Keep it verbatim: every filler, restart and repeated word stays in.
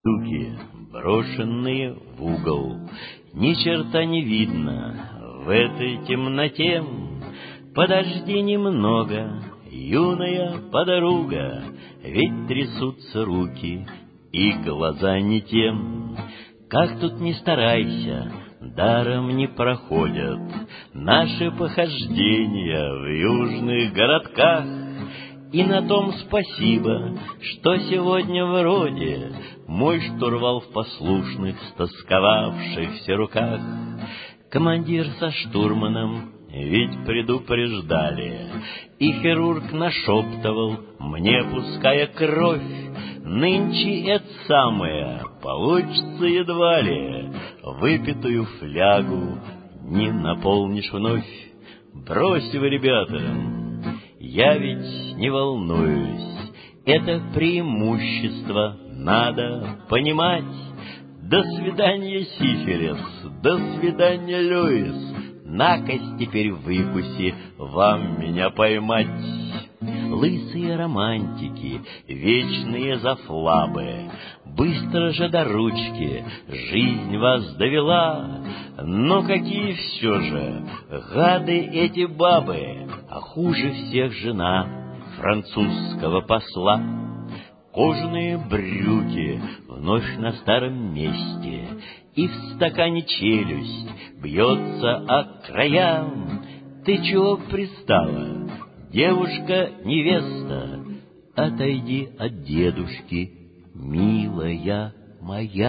брюки, брошенные в угол. Ни черта не видно в этой темноте. Подожди немного, юная подруга, ведь трясутся руки и глаза не тем. Как тут не старайся, даром не проходят наши похождения в южных городках. И на том спасибо, что сегодня вроде мой штурвал в послушных, стосковавшихся руках. Командир со штурманом ведь предупреждали, и хирург нашептывал мне, пуская кровь, нынче это самое получится едва ли, выпитую флягу не наполнишь вновь. Брось вы, ребята, я ведь не волнуюсь, это преимущество надо понимать. До свидания, сифилис, до свидания, Льюис, накось теперь выкуси вам меня поймать. Лысые романтики, вечные зафлабы, быстро же до ручки жизнь вас довела. Но какие все же гады эти бабы, а хуже всех жена французского посла. Кожаные брюки вновь на старом месте, и в стакане челюсть бьется о края. Ты чего пристала, девушка-невеста? Отойди от дедушки, милая моя.